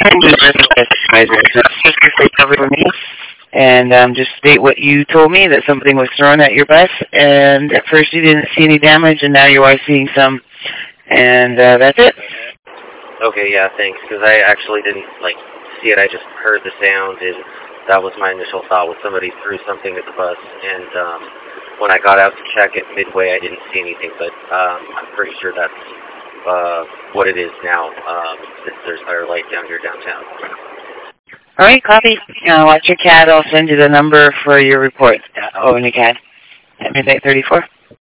Just cover for me, and just state what you told me, that something was thrown at your bus, and at first you didn't see any damage, and now you are seeing some, and that's it. Okay, yeah, thanks, because I actually didn't, see it. I just heard the sound, and that was my initial thought, was somebody threw something at the bus, and when I got out to check it midway, I didn't see anything, but I'm pretty sure that's what it is now, since there's fire light down here downtown. All right, copy. Watch your CAD. I'll send you the number for your report. Over in your CAD at midnight 34.